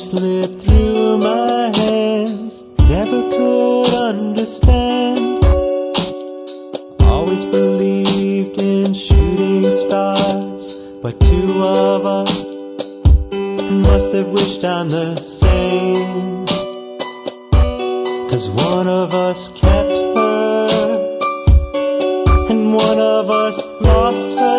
slipped through my hands, never could understand. Always believed in shooting stars, but two of us must have wished on the same. 'Cause one of us kept her, and one of us lost her.